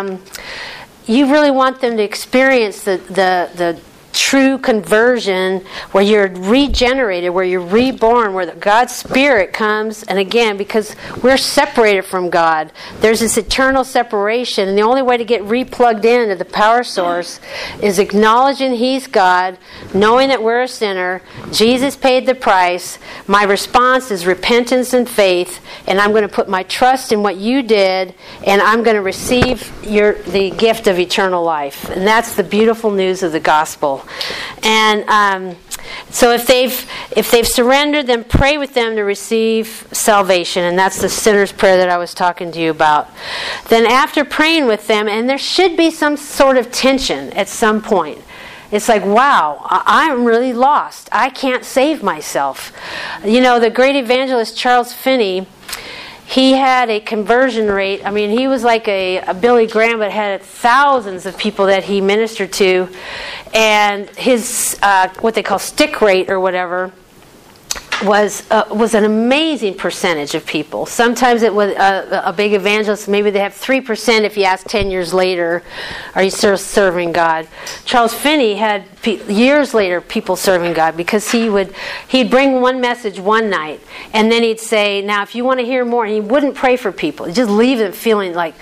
S1: you really want them to experience the true conversion, where you're regenerated, where you're reborn, where God's Spirit comes. And again, because we're separated from God, there's this eternal separation, and the only way to get replugged into the power source is acknowledging He's God, knowing that we're a sinner. Jesus paid the price. My response is repentance and faith, and I'm going to put my trust in what you did, and I'm going to receive the gift of eternal life. And that's the beautiful news of the gospel. And so if they've surrendered, then pray with them to receive salvation, and that's the sinner's prayer that I was talking to you about. Then after praying with them, and there should be some sort of tension at some point. It's like, wow, I'm really lost. I can't save myself. The great evangelist Charles Finney, he had a conversion rate. I mean, he was like a Billy Graham, but had thousands of people that he ministered to. And his, what they call stick rate or whatever, was an amazing percentage of people. Sometimes it was a big evangelist, maybe they have 3% if you ask 10 years later, are you still serving God? Charles Finney had years later people serving God, because he'd bring one message one night, and then he'd say, now if you want to hear more, and he wouldn't pray for people. He'd just leave them feeling like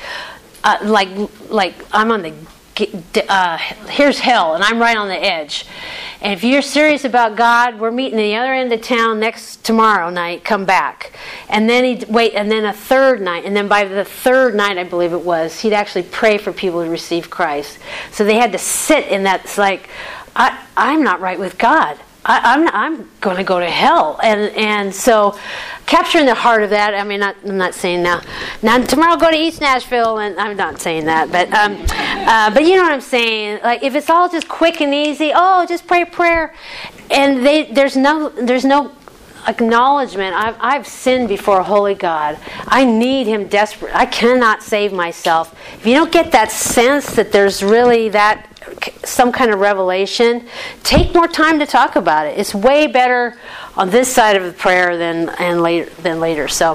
S1: I'm on the here's hell, and I'm right on the edge. And if you're serious about God, we're meeting at the other end of town tomorrow night, come back. And then he'd wait, and then a third night, and then by the third night, I believe it was, he'd actually pray for people to receive Christ. So they had to sit in that, it's like, I'm not right with God. I'm going to go to hell. And so capturing the heart of that, I mean, I'm not saying now tomorrow go to East Nashville, and I'm not saying that, but you know what I'm saying. Like, if it's all just quick and easy, just pray a prayer, and there's no acknowledgement. I've sinned before a holy God. I need Him desperate. I cannot save myself. If you don't get that sense that there's really that some kind of revelation, take more time to talk about it. It's way better on this side of the prayer than later. So,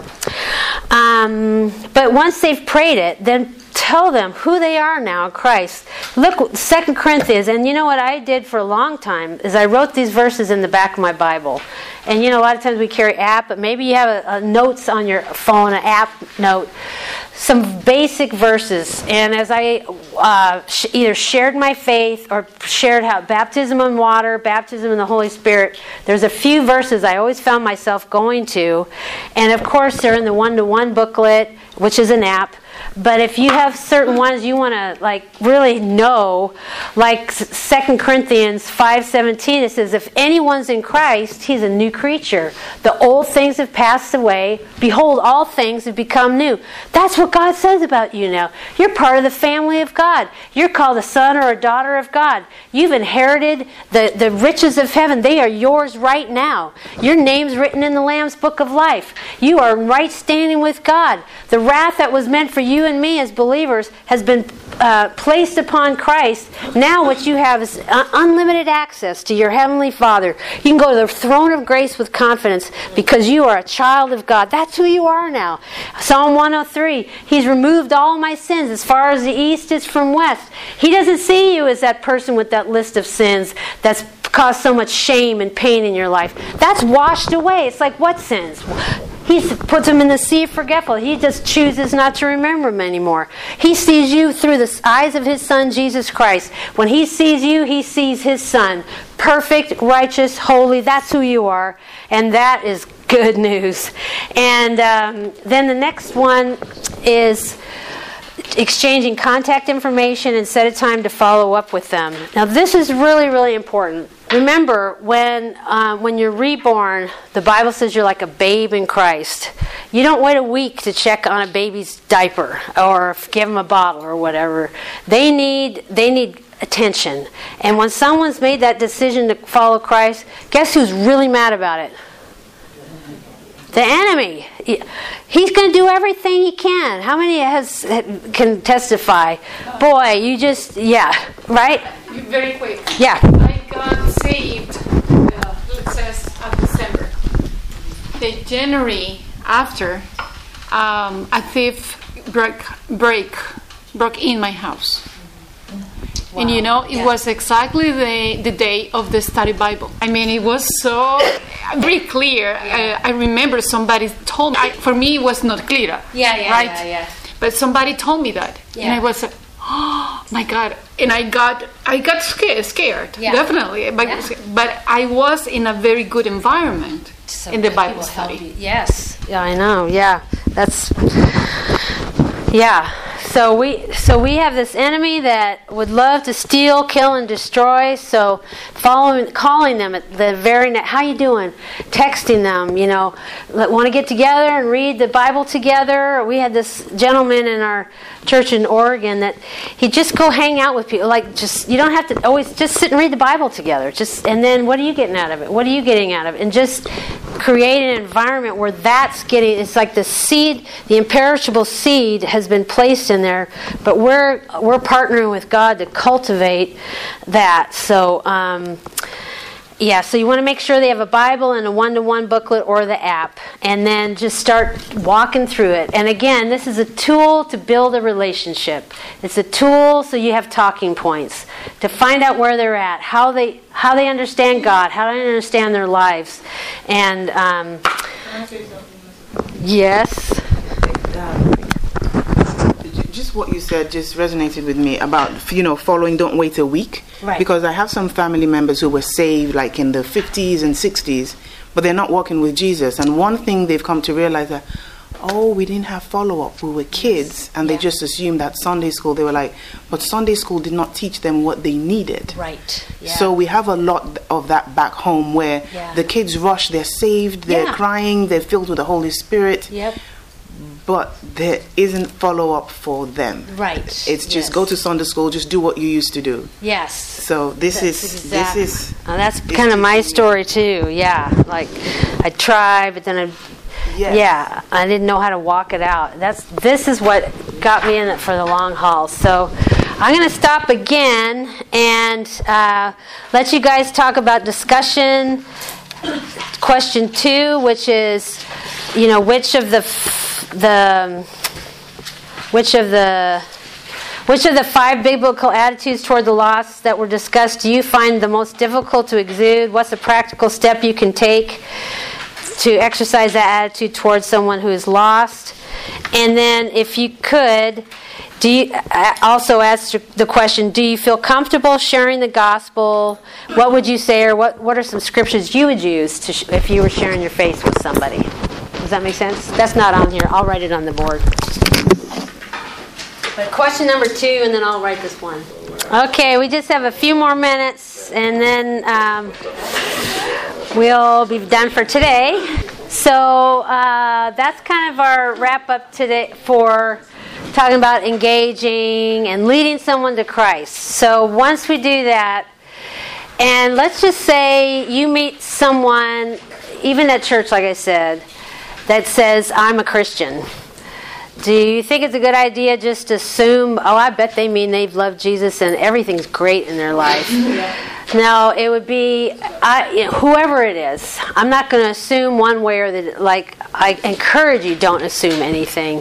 S1: but once they've prayed it, then tell them who they are now in Christ. Look, 2 Corinthians, and you know what I did for a long time is I wrote these verses in the back of my Bible. And you know, a lot of times we carry app, but maybe you have a notes on your phone, an app note, some basic verses. And as I either shared my faith or shared how baptism in water, baptism in the Holy Spirit, there's a few verses I always found myself going to. And of course, they're in the one-to-one booklet, which is an app. But if you have certain ones you want to really know, like 2 Corinthians 5:17, it says, if anyone's in Christ, he's a new creature. The old things have passed away. Behold, all things have become new. That's what God says about you now. You're part of the family of God. You're called a son or a daughter of God. You've inherited the riches of heaven. They are yours right now. Your name's written in the Lamb's Book of Life. You are in right standing with God. The wrath that was meant for you and me as believers has been placed upon Christ. Now what you have is unlimited access to your Heavenly Father. You can go to the throne of grace with confidence because you are a child of God. That's who you are now. Psalm 103, He's removed all my sins as far as the east is from west. He doesn't see you as that person with that list of sins that's caused so much shame and pain in your life. That's washed away. It's like, what sins? He puts them in the sea of forgetful. He just chooses not to remember them anymore. He sees you through the eyes of His Son, Jesus Christ. When He sees you, He sees His Son. Perfect, righteous, holy. That's who you are. And that is good news. And then the next one is exchanging contact information and set a time to follow up with them. Now this is really, really important. Remember, when you're reborn, the Bible says you're like a babe in Christ. You don't wait a week to check on a baby's diaper or give them a bottle or whatever. They need attention. And when someone's made that decision to follow Christ, guess who's really mad about it? The enemy. He's going to do everything he can. How many can testify? Boy, you just, right?
S3: Very quick.
S1: Yeah.
S3: I got saved, it says, at December. The January after, a thief broke in my house. Wow. And it was exactly the day of the study Bible. I mean, it was so very clear. Yeah. I remember somebody told me. For me, it was not clear. Right?
S1: Yeah.
S3: But somebody told me that, and I was, oh my God! And I got scared, definitely. But I was in a very good environment in the Bible study.
S1: Yes. Yeah, I know. Yeah, that's. Yeah. So we have this enemy that would love to steal, kill, and destroy. So calling them at the very net, how you doing? Texting them, want to get together and read the Bible together. We had this gentleman in our church in Oregon that he'd just go hang out with people. You don't have to always just sit and read the Bible together. And then what are you getting out of it? What are you getting out of it? And just create an environment where it's like the seed, the imperishable seed has been placed in there, but we're partnering with God to cultivate that. So so you want to make sure they have a Bible and a one-to-one booklet or the app, and then just start walking through it. And again, this is a tool to build a relationship. It's a tool so you have talking points to find out where they're at, how they understand God, how they understand their lives. And yes.
S2: Just what you said just resonated with me about, following, don't wait a week.
S1: Right.
S2: Because I have some family members who were saved like in the 50s and 60s, but they're not walking with Jesus. And one thing they've come to realize that, we didn't have follow-up. We were kids, and they just assumed that Sunday school, they were like, but Sunday school did not teach them what they needed.
S1: Right. Yeah.
S2: So we have a lot of that back home where the kids rush, they're saved, they're crying, they're filled with the Holy Spirit.
S1: Yep.
S2: But there isn't follow-up for them.
S1: Right.
S2: It's just go to Sunday school, just do what you used to do.
S1: Yes.
S2: So this is
S1: that's kind of my story too. Yeah. Like I tried, but then I didn't know how to walk it out. This is what got me in it for the long haul. So I'm going to stop again and let you guys talk about discussion. Question 2, which is, which of the 5 biblical attitudes toward the lost that were discussed do you find the most difficult to exude? What's a practical step you can take to exercise that attitude towards someone who is lost? And then, if you could, do you also ask the question, do you feel comfortable sharing the gospel? What would you say, or what are some scriptures you would use if you were sharing your faith with somebody? Does that make sense? That's not on here. I'll write it on the board. But question number 2, and then I'll write this one. Okay, we just have a few more minutes, and then we'll be done for today. So that's kind of our wrap-up today for talking about engaging and leading someone to Christ. So once we do that, and let's just say you meet someone, even at church, like I said, that says, I'm a Christian. Do you think it's a good idea just to assume, I bet they mean they've loved Jesus and everything's great in their life? No, it would be whoever it is. I'm not going to assume one way or the like. I encourage you, don't assume anything.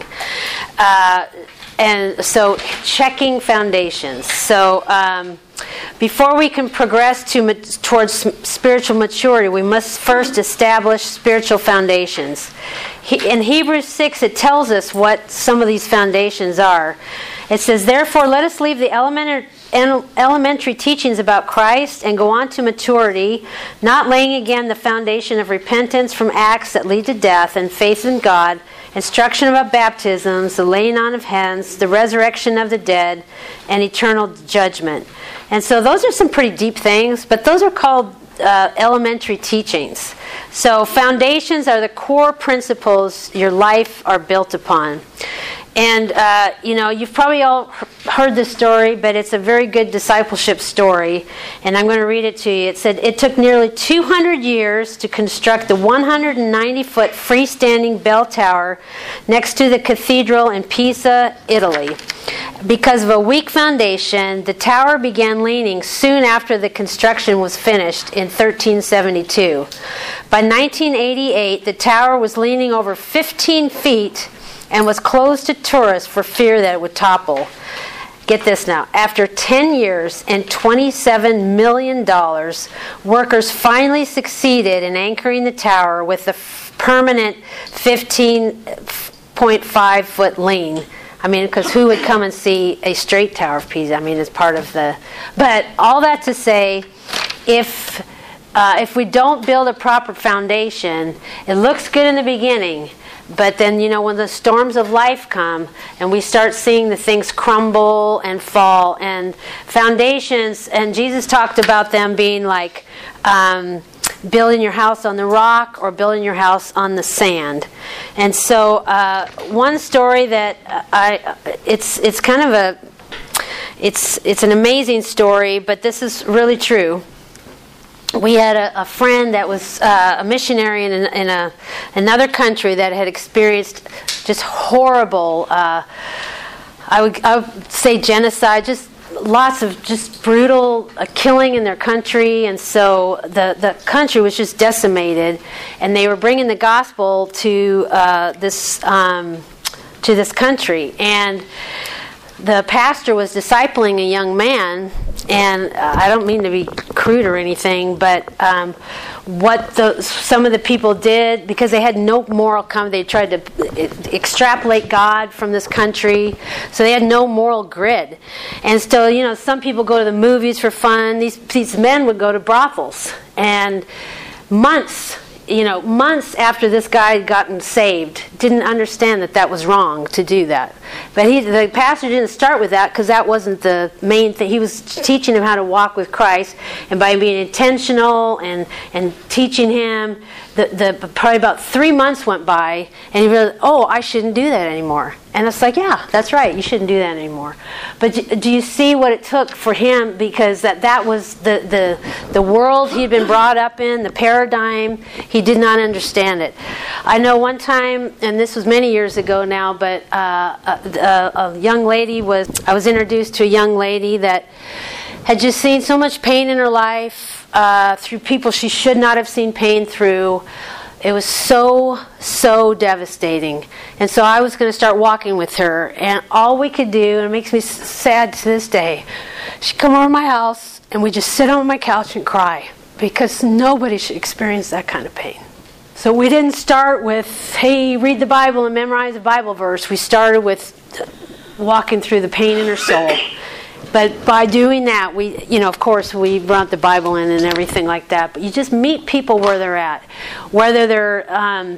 S1: And so, checking foundations. So, before we can progress towards spiritual maturity, we must first establish spiritual foundations. In Hebrews 6, it tells us what some of these foundations are. It says, therefore, let us leave the elementary teachings about Christ and go on to maturity, not laying again the foundation of repentance from acts that lead to death and faith in God, instruction about baptisms, the laying on of hands, the resurrection of the dead, and eternal judgment. And so those are some pretty deep things, but those are called elementary teachings. So foundations are the core principles your life are built upon. And, you've probably all heard this story, but it's a very good discipleship story. And I'm going to read it to you. It said, it took nearly 200 years to construct the 190-foot freestanding bell tower next to the cathedral in Pisa, Italy. Because of a weak foundation, the tower began leaning soon after the construction was finished in 1372. By 1988, the tower was leaning over 15 feet and was closed to tourists for fear that it would topple. Get this now. After 10 years and $27 million, workers finally succeeded in anchoring the tower with the permanent 15.5-foot lean. Because who would come and see a straight Tower of Pisa? It's part of the... But all that to say, if we don't build a proper foundation, it looks good in the beginning, but then, when the storms of life come and we start seeing the things crumble and fall, and foundations, and Jesus talked about them being like building your house on the rock or building your house on the sand. And so one story that it's kind of it's an amazing story, but this is really true. We had a friend that was a missionary in another country that had experienced just horrible, I would say genocide, just lots of just brutal killing in their country, and so the country was just decimated, and they were bringing the gospel to this country, and the pastor was discipling a young man, and I don't mean to be crude or anything, but what some of the people did, because they had no moral compass, they tried to extrapolate God from this country, so they had no moral grid. And so, some people go to the movies for fun. These men would go to brothels, and months after this guy had gotten saved, didn't understand that was wrong to do that. But the pastor didn't start with that, because that wasn't the main thing. He was teaching him how to walk with Christ, and by being intentional and teaching him, probably about 3 months went by, and he realized, I shouldn't do that anymore. And it's like, yeah, that's right. You shouldn't do that anymore. But do you see what it took for him? Because that was the world he'd been brought up in, the paradigm. He did not understand it. I know one time, and this was many years ago now, but a young lady I was introduced to a young lady that had just seen so much pain in her life through people she should not have seen pain through. It was so devastating. And so I was going to start walking with her. And all we could do, and it makes me sad to this day, she'd come over to my house and we'd just sit on my couch and cry. Because nobody should experience that kind of pain. So we didn't start with, hey, read the Bible and memorize a Bible verse. We started with walking through the pain in her soul. But by doing that, of course, we brought the Bible in and everything like that. But you just meet people where they're at. Whether they're,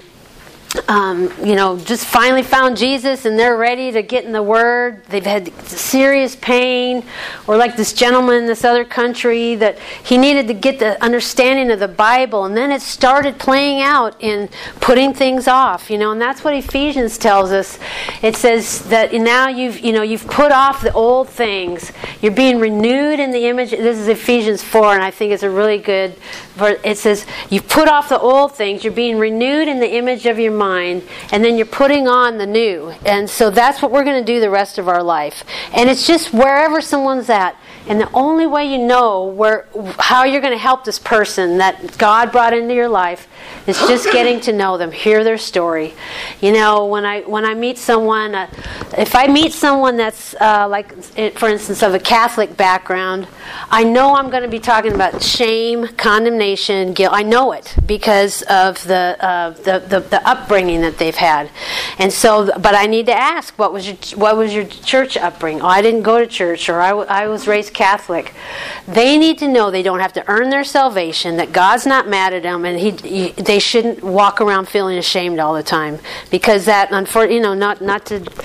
S1: just finally found Jesus and they're ready to get in the Word. They've had serious pain. Or like this gentleman in this other country that he needed to get the understanding of the Bible. And then it started playing out in putting things off. And that's what Ephesians tells us. It says that now you've put off the old things. You're being renewed in the image. This is Ephesians 4, and I think it's a really good verse. It says, you've put off the old things. You're being renewed in the image of your mind, and then you're putting on the new. And so that's what we're going to do the rest of our life. And it's just wherever someone's at. And the only way you know how you're going to help this person that God brought into your life is just getting to know them, hear their story. When I meet someone, if I meet someone that's for instance, of a Catholic background, I know I'm going to be talking about shame, condemnation, guilt. I know it because of the upbringing that they've had. And so, but I need to ask, what was your church upbringing? Oh, I didn't go to church, or I was raised Catholic. They need to know they don't have to earn their salvation, that God's not mad at them, and they shouldn't walk around feeling ashamed all the time, because that, not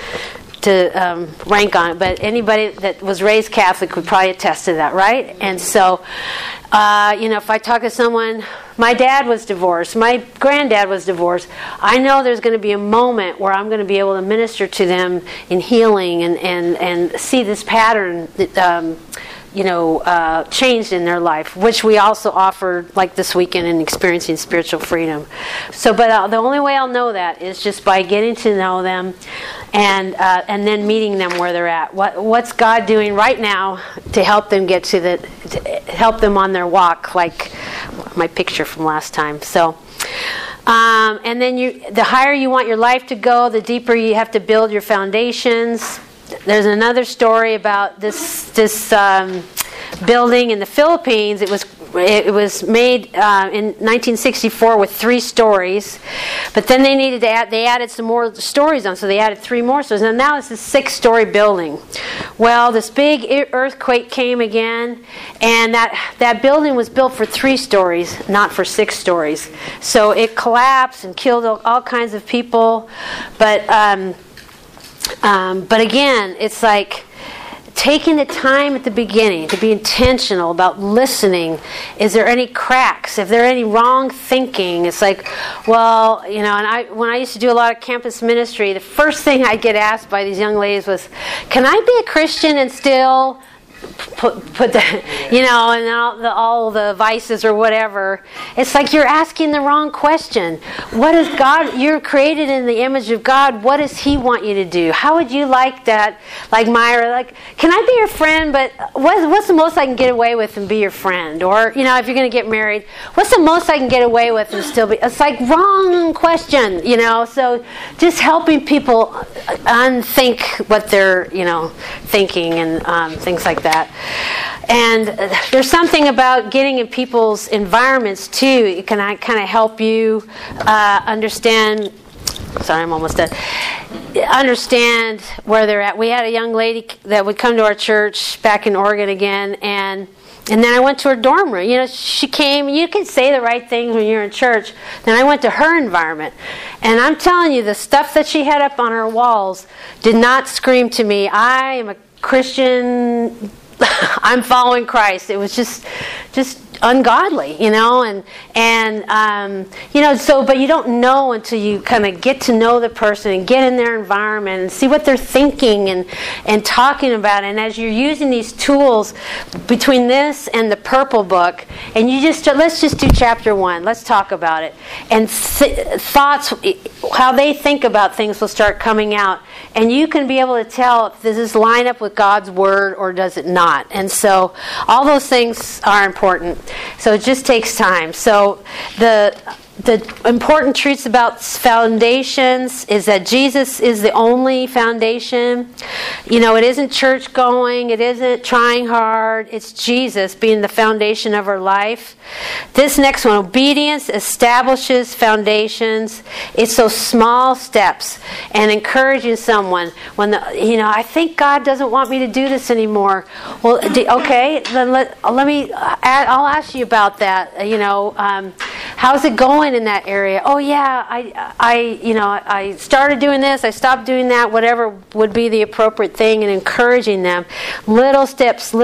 S1: to rank on it, but anybody that was raised Catholic would probably attest to that, right? And so, if I talk to someone, my dad was divorced, my granddad was divorced, I know there's going to be a moment where I'm going to be able to minister to them in healing and see this pattern changed in their life, which we also offered like this weekend in Experiencing Spiritual Freedom. So, but the only way I'll know that is just by getting to know them and then meeting them where they're at. What's God doing right now to help them get to help them on their walk, like my picture from last time. So, and then the higher you want your life to go, the deeper you have to build your foundations. There's another story about this building in the Philippines. It was made in 1964 with 3 stories, but then they added some more stories on, so they added 3 more stories, and now it's a 6-story building. Well, this big earthquake came again, and that building was built for 3 stories, not for 6 stories. So it collapsed and killed all kinds of people, but again, it's like taking the time at the beginning to be intentional about listening. Is there any cracks? If there are any wrong thinking, it's like, well, and when I used to do a lot of campus ministry, the first thing I'd get asked by these young ladies was, can I be a Christian and still put the, and all the vices or whatever? It's like you're asking the wrong question. What is God? You're created in the image of God. What does He want you to do? How would you like that? Like Myra, like, can I be your friend? But what's the most I can get away with and be your friend? Or if you're going to get married, what's the most I can get away with and still be? It's like wrong question, So just helping people unthink what they're thinking and things like that. And there's something about getting in people's environments too. It can kind of help you understand. Sorry, I'm almost done. Understand where they're at. We had a young lady that would come to our church back in Oregon again, and then I went to her dorm room. She came. You can say the right things when you're in church. Then I went to her environment, and I'm telling you, the stuff that she had up on her walls did not scream to me, I am a Christian. I'm following Christ. It was just ungodly, but you don't know until you kind of get to know the person and get in their environment and see what they're thinking and talking about. And as you're using these tools between this and the Purple Book, and let's just do chapter 1. Let's talk about it. And thoughts, how they think about things will start coming out. And you can be able to tell if does this line up with God's Word or does it not. And so all those things are important. So it just takes time. So the important truths about foundations is that Jesus is the only foundation. It isn't church going. It isn't trying hard. It's Jesus being the foundation of our life. This next one, obedience establishes foundations. It's those small steps and encouraging someone when I think God doesn't want me to do this anymore. Well, okay, then I'll ask you about that. How's it going in that area? Oh yeah, I started doing this, I stopped doing that, whatever would be the appropriate thing, and encouraging them. Little steps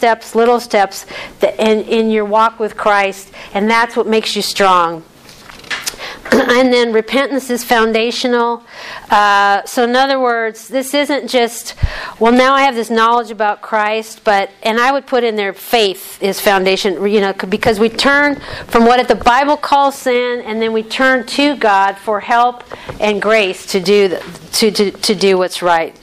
S1: in your walk with Christ, and that's what makes you strong. And then repentance is foundational. So in other words, this isn't just, well, now I have this knowledge about Christ, and I would put in there faith is foundation, because we turn from what the Bible calls sin, and then we turn to God for help and grace to do what's right.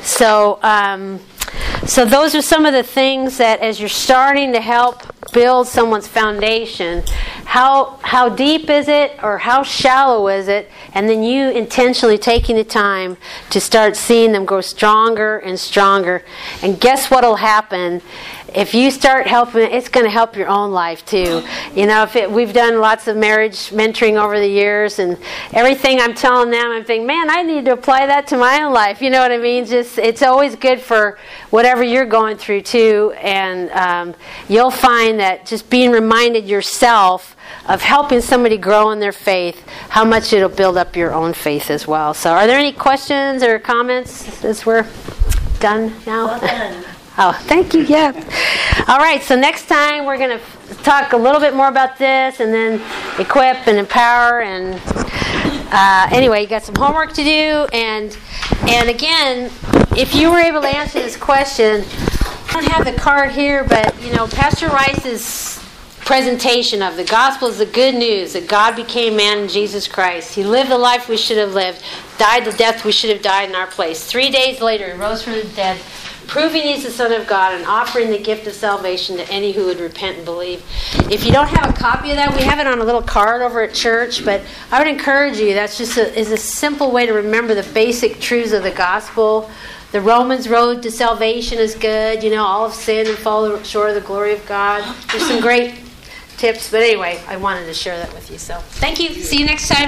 S1: So those are some of the things that as you're starting to help build someone's foundation, how deep is it or how shallow is it? And then you intentionally taking the time to start seeing them grow stronger and stronger. And guess what will happen? If you start helping, it's going to help your own life too. We've done lots of marriage mentoring over the years, and everything I'm telling them, I'm thinking, man, I need to apply that to my own life. You know what I mean? It's always good for whatever you're going through too, and you'll find that just being reminded yourself of helping somebody grow in their faith, how much it'll build up your own faith as well. So, are there any questions or comments as we're done now?
S4: Well done.
S1: Oh, thank you. Yeah. All right. So next time we're going to talk a little bit more about this, and then equip and empower. And anyway, you got some homework to do. And again, if you were able to answer this question, I don't have the card here, but Pastor Rice's presentation of the gospel is the good news that God became man in Jesus Christ. He lived the life we should have lived, died the death we should have died in our place. 3 days later, he rose from the dead, proving he's the Son of God and offering the gift of salvation to any who would repent and believe. If you don't have a copy of that, we have it on a little card over at church, but I would encourage you, that's just is a simple way to remember the basic truths of the gospel. The Romans road to salvation is good. All have sinned and fall short of the glory of God. There's some great tips, but anyway, I wanted to share that with you. So thank you. See you next time.